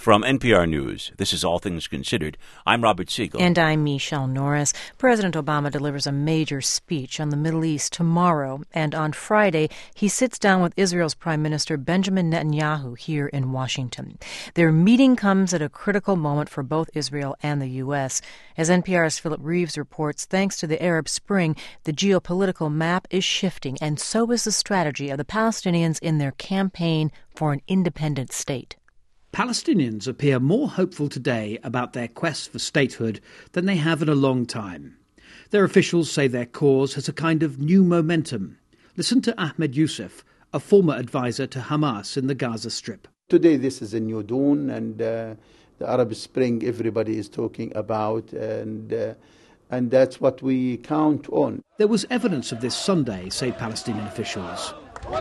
From NPR News, this is All Things Considered. I'm Robert Siegel. And I'm Michelle Norris. President Obama delivers a major speech on the Middle East tomorrow, and on Friday, he sits down with Israel's Prime Minister Benjamin Netanyahu here in Washington. Their meeting comes at a critical moment for both Israel and the U.S. As NPR's Philip Reeves reports, thanks to the Arab Spring, the geopolitical map is shifting, and so is the strategy of the Palestinians in their campaign for an independent state. Palestinians appear more hopeful today about their quest for statehood than they have in a long time. Their officials say their cause has a kind of new momentum. Listen to Ahmed Youssef, a former advisor to Hamas in the Gaza Strip. Today this is a new dawn, and the Arab Spring everybody is talking about, and that's what we count on. There was evidence of this Sunday, say Palestinian officials.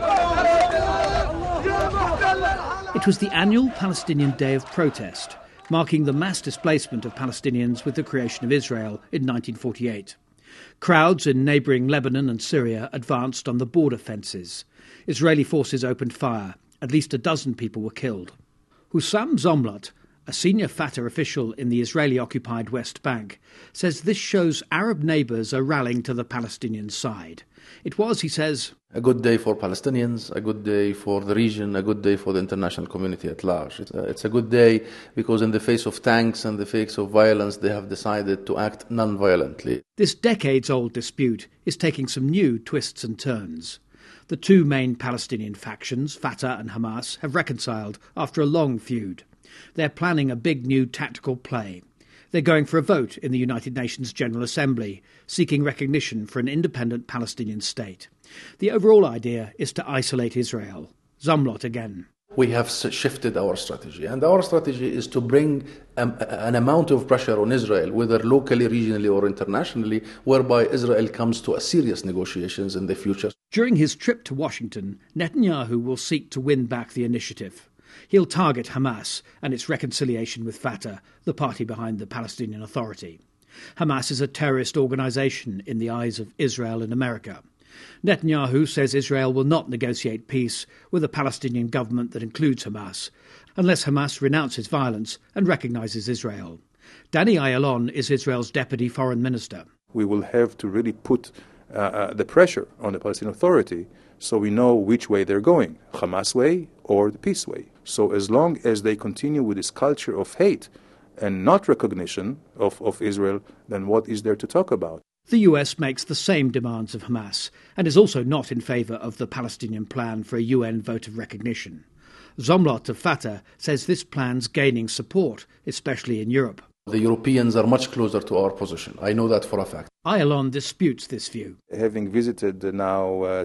It was the annual Palestinian Day of Protest, marking the mass displacement of Palestinians with the creation of Israel in 1948. Crowds in neighbouring Lebanon and Syria advanced on the border fences. Israeli forces opened fire. At least a dozen people were killed. Hussam Zomlot, a senior Fatah official in the Israeli-occupied West Bank, says this shows Arab neighbours are rallying to the Palestinian side. It was, he says, a good day for Palestinians, a good day for the region, a good day for the international community at large. It's a good day because in the face of tanks and the face of violence, they have decided to act non-violently. This decades-old dispute is taking some new twists and turns. The two main Palestinian factions, Fatah and Hamas, have reconciled after a long feud. They're planning a big new tactical play. They're going for a vote in the United Nations General Assembly, seeking recognition for an independent Palestinian state. The overall idea is to isolate Israel. Zomlot again. We have shifted our strategy, and our strategy is to bring an amount of pressure on Israel, whether locally, regionally or internationally, whereby Israel comes to a serious negotiations in the future. During his trip to Washington, Netanyahu will seek to win back the initiative. He'll target Hamas and its reconciliation with Fatah, the party behind the Palestinian Authority. Hamas is a terrorist organisation in the eyes of Israel and America. Netanyahu says Israel will not negotiate peace with a Palestinian government that includes Hamas, unless Hamas renounces violence and recognises Israel. Danny Ayalon is Israel's deputy foreign minister. We will have to really put the pressure on the Palestinian Authority so we know which way they're going, Hamas way or the peace way. So as long as they continue with this culture of hate and not recognition of Israel, then what is there to talk about? The US makes the same demands of Hamas and is also not in favour of the Palestinian plan for a UN vote of recognition. Zomlot of Fatah says this plan's gaining support, especially in Europe. The Europeans are much closer to our position. I know that for a fact. Ayalon disputes this view. Having visited now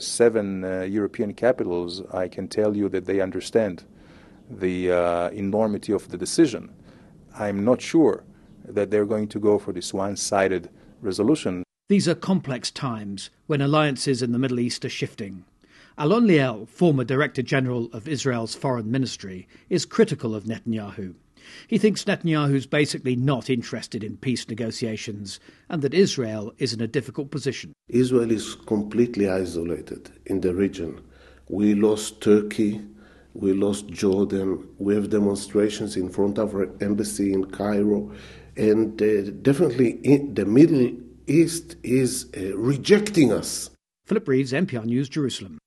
7 European capitals, I can tell you that they understand the enormity of the decision. I'm not sure that they're going to go for this one-sided resolution. These are complex times when alliances in the Middle East are shifting. Alon Liel, former Director General of Israel's Foreign Ministry, is critical of Netanyahu. He thinks Netanyahu's basically not interested in peace negotiations and that Israel is in a difficult position. Israel is completely isolated in the region. We lost Turkey, we lost Jordan, we have demonstrations in front of our embassy in Cairo, and definitely the Middle East is rejecting us. Philip Reeves, NPR News, Jerusalem.